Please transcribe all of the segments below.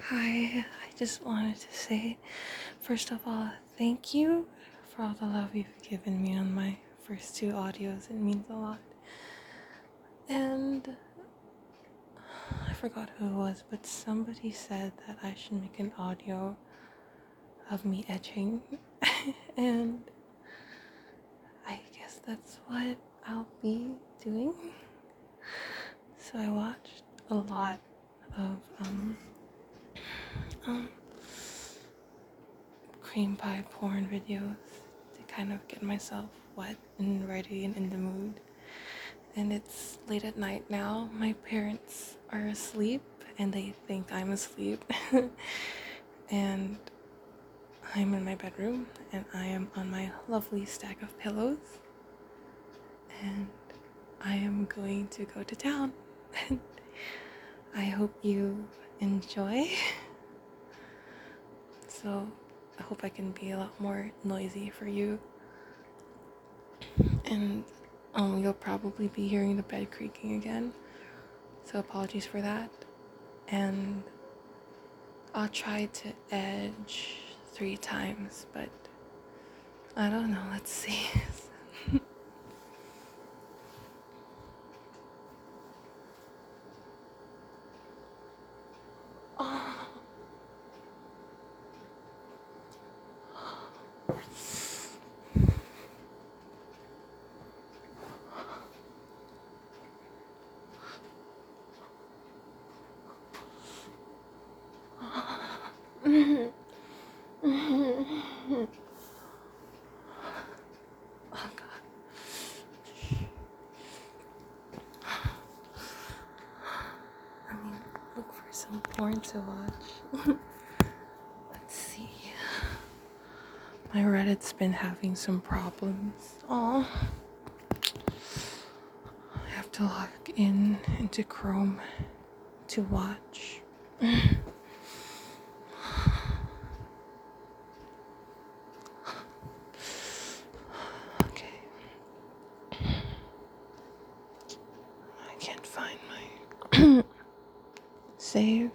Hi, I just wanted to say, first of all, thank you for all the love you've given me on my first two audios. It means a lot. And I forgot who it was, but somebody said that I should make an audio of me etching. And I guess that's what I'll be doing. So I watched a lot of um cream pie porn videos to kind of get myself wet and ready and in the mood. And it's late at night now. My parents are asleep and they think I'm asleep. And I'm in my bedroom and I am on my lovely stack of pillows. And I am going to go to town. I hope you enjoy. So I hope I can be a lot more noisy for you. And you'll probably be hearing the bed creaking again. So apologies for that. And I'll try to edge 3 times, but I don't know. Let's see. Oh. Oh god. I mean, look for some porn to watch. Let's see. My Reddit's been having some problems. Oh. I have to log into Chrome to watch. Okay. I can't find my save.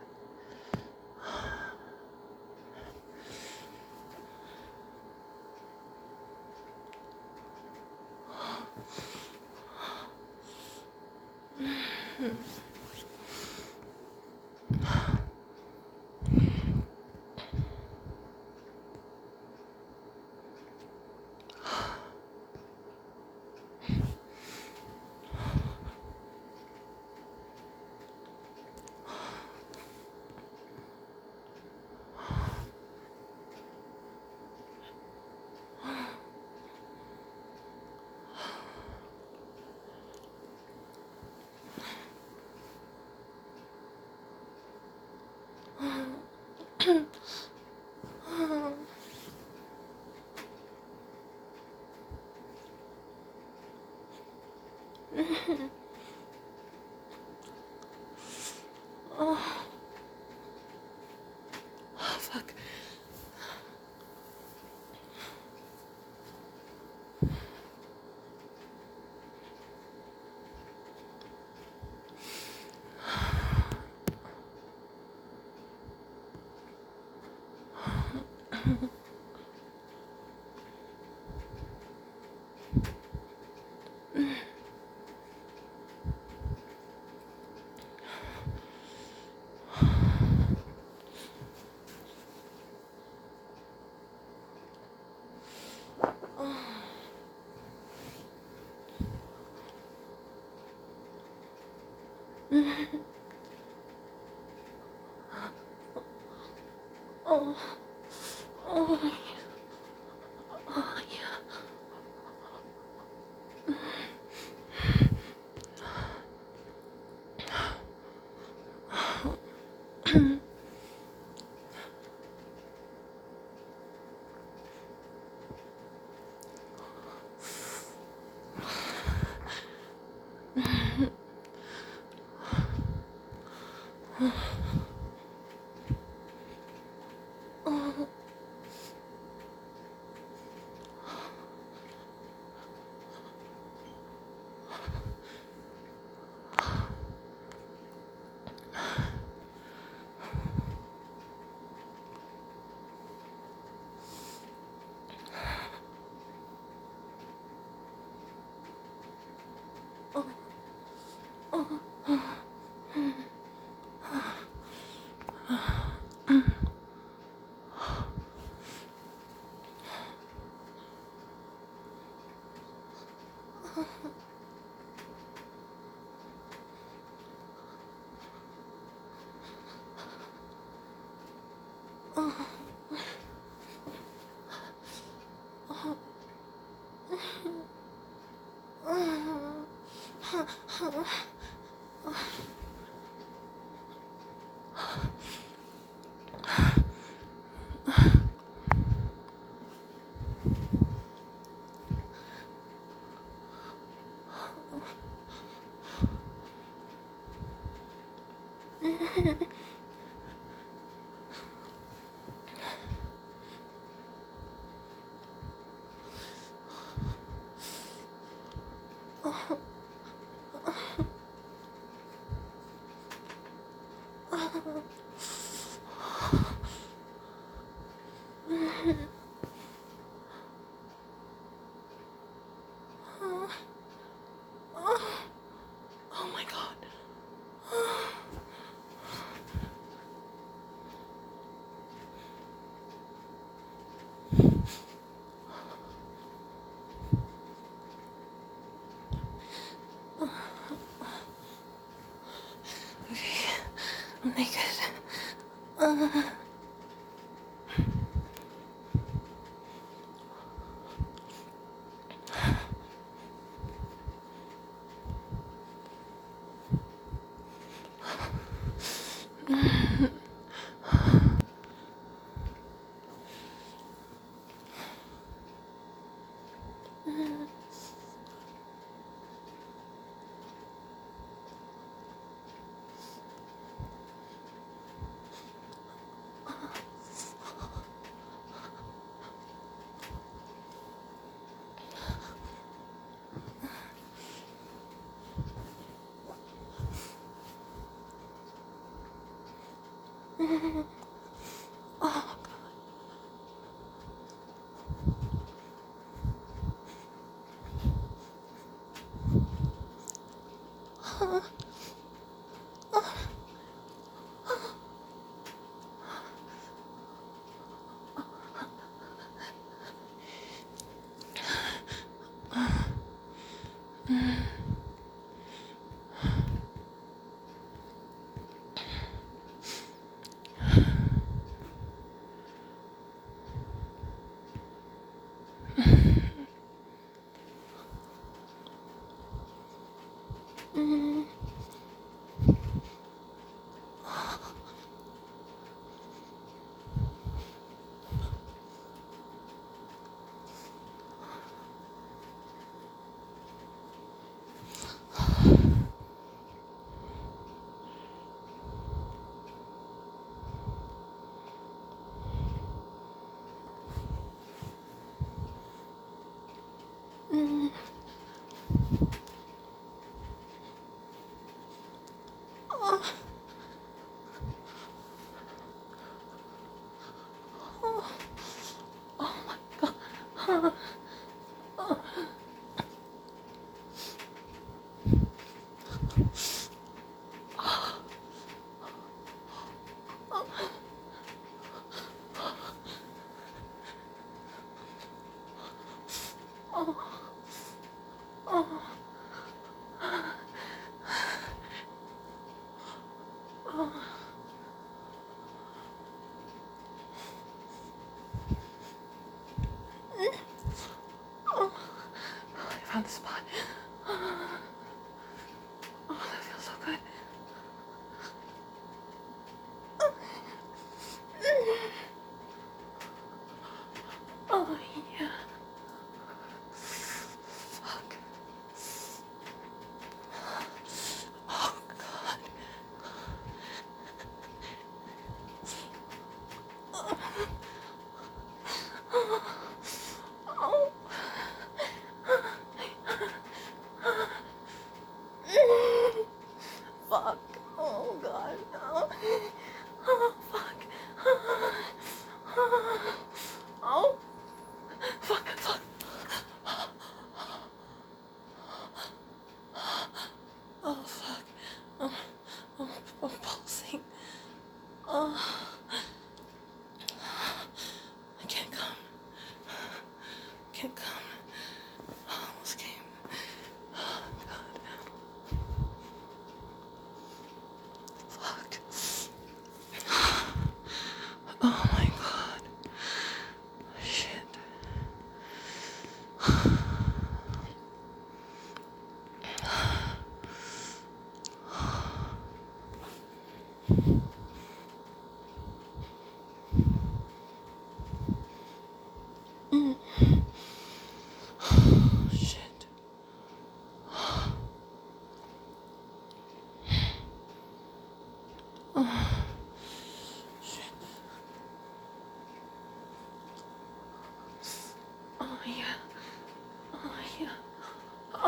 Oh, fuck. Oh, oh, oh, yeah. Oh. Oh my god. Okay, I'm naked. Oh god.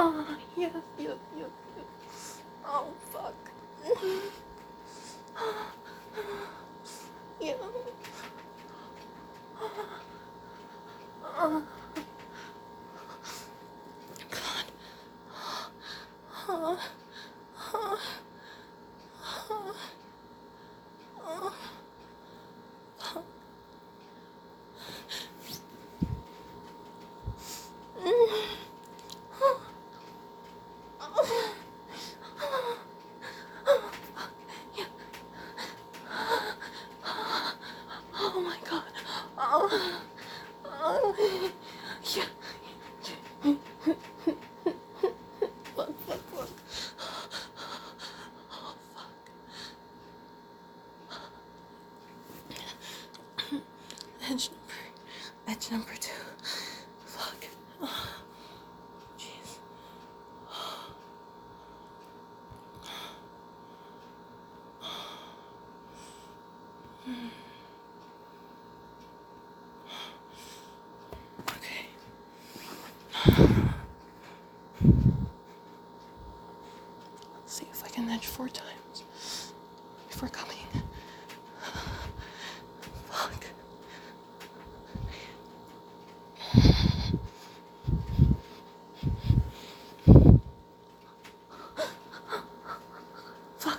Yes, yes, yes, yes. Oh, fuck. Yeah. God. Oh my god. Oh. Oh. Yeah. Fuck, fuck, fuck. Oh, fuck. Edge number 2. Fuck. Oh, jeez. Okay. Let's see if I can edge 4 times before coming. Fuck. Fuck.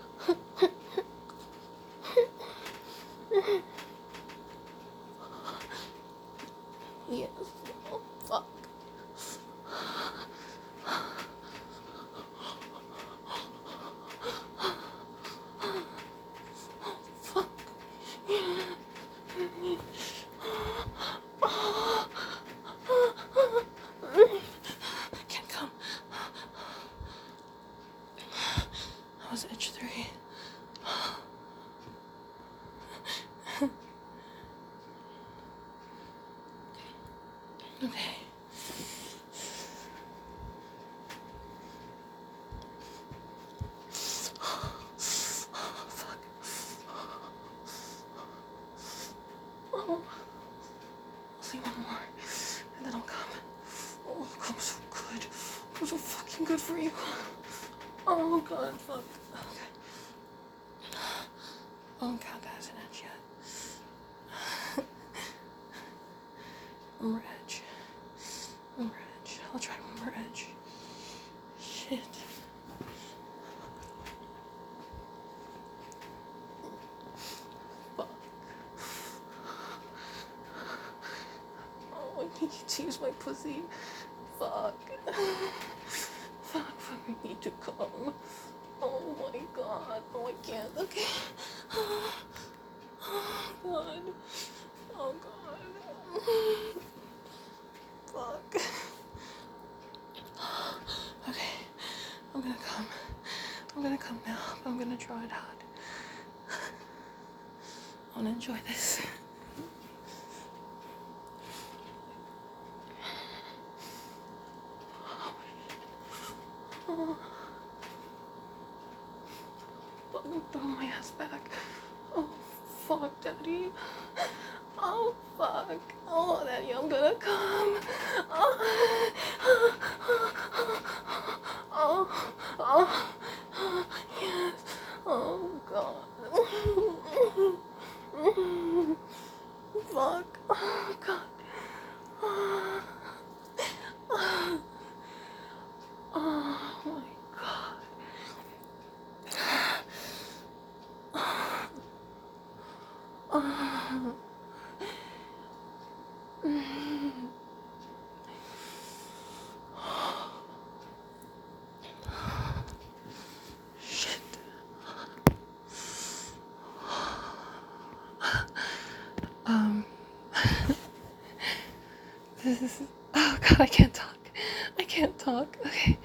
Yes. Oh, fuck. Fuck. Can't come. That was edge 3. Okay. Fuck. Oh. I'll see one more, and then I'll come. Oh, I'm so good. I'm so fucking good for you. Oh god, fuck. Okay. Oh god, that hasn't edged yet. One more edge. One more edge. I'll try one more edge. Shit. Fuck. Oh, I need you to use my pussy. Fuck. Fuck, I need to come. Oh my god. Oh, I can't. Okay. Oh god. Oh god. Fuck. Okay. I'm gonna come. I'm gonna come now. I'm gonna draw it out. I wanna enjoy this. Oh. Fuck, I'm throwing my ass back. Oh, fuck, Daddy. Oh, fuck. Oh, Daddy, I'm gonna come. Oh, oh, oh, yes. Oh, God. Fuck. Oh, God. Oh, my God. Oh. Shit. This is. Oh god, I can't talk. I can't talk. Okay.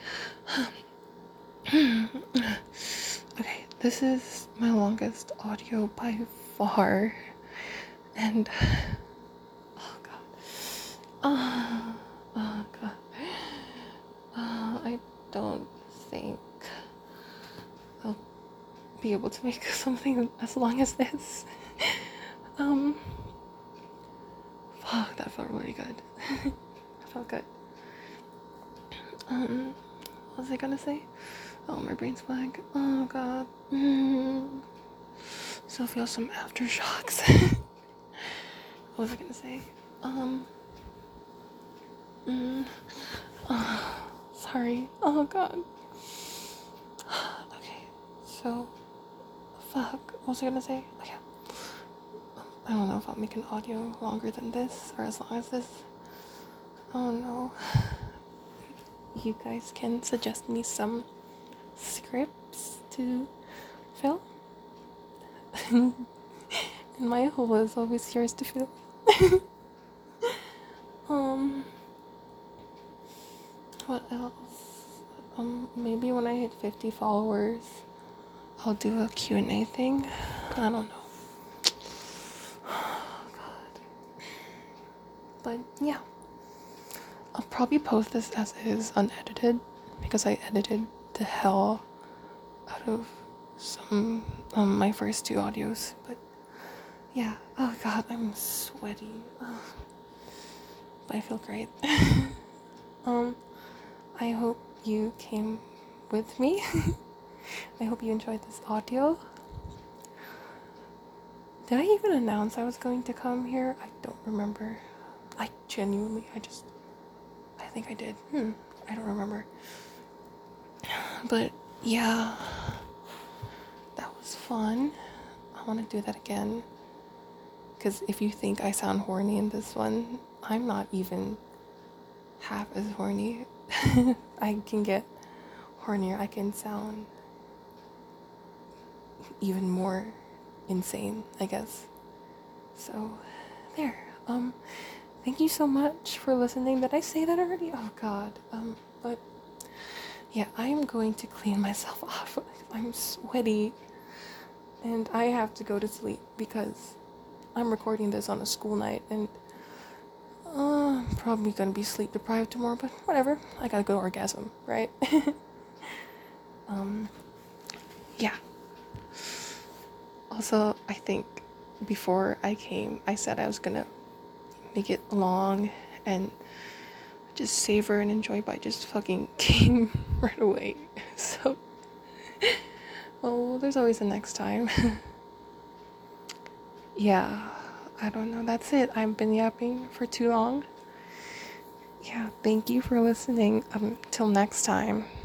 Okay, this is my longest audio by far. And. Oh god. Oh god. I don't think I'll be able to make something as long as this. Fuck, that felt really good. That felt good. What was I gonna say? Oh, my brain's blank. Oh god. Still feel some aftershocks. What was I gonna say? Mm, Sorry. Oh god. Okay. So, fuck. What was I gonna say? Okay. I don't know if I'll make an audio longer than this or as long as this. Oh no. You guys can suggest me some scripts to fill. And my hole is always yours to fill. um, what else? Maybe when I hit 50 followers, I'll do a Q&A thing. I don't know. God. But yeah, I'll probably post this as is unedited because I edited the hell out of some my first 2 audios. But yeah, oh god, I'm sweaty. But I feel great. I hope you came with me. I hope you enjoyed this audio. Did I even announce I was going to come here? I don't remember. I think I did. I don't remember. But yeah, that was fun. I want to do that again. Because if you think I sound horny in this one, I'm not even half as horny. I can get hornier. I can sound even more insane, I guess. So, there. Thank you so much for listening. Did I say that already? Oh god. But yeah, I am going to clean myself off. I'm sweaty and I have to go to sleep because I'm recording this on a school night and I'm probably gonna be sleep deprived tomorrow, but whatever. I gotta go to orgasm, right? Yeah. Also, I think before I came, I said I was gonna make it long and just savor and enjoy, but I just fucking came right away. So, oh, there's always a next time. Yeah, I don't know. That's it. I've been yapping for too long. Yeah, thank you for listening. Till next time.